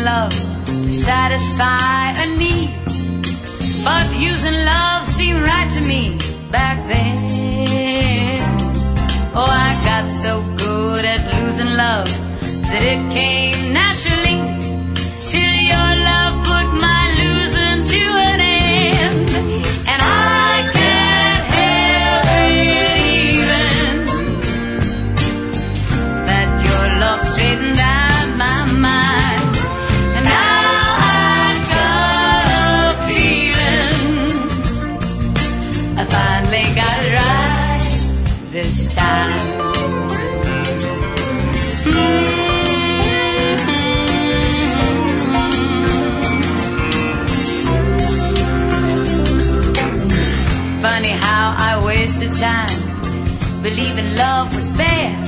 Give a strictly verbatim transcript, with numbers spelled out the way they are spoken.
using love to satisfy a need. But using love seemed right to me back then. Oh, I got so good at losing love that it came naturally, till your love put my losing to an end. And I can't help believing that your love straightened out my mind. And now I've got a feeling I finally got it right this time. Funny how I wasted time believing love was fair.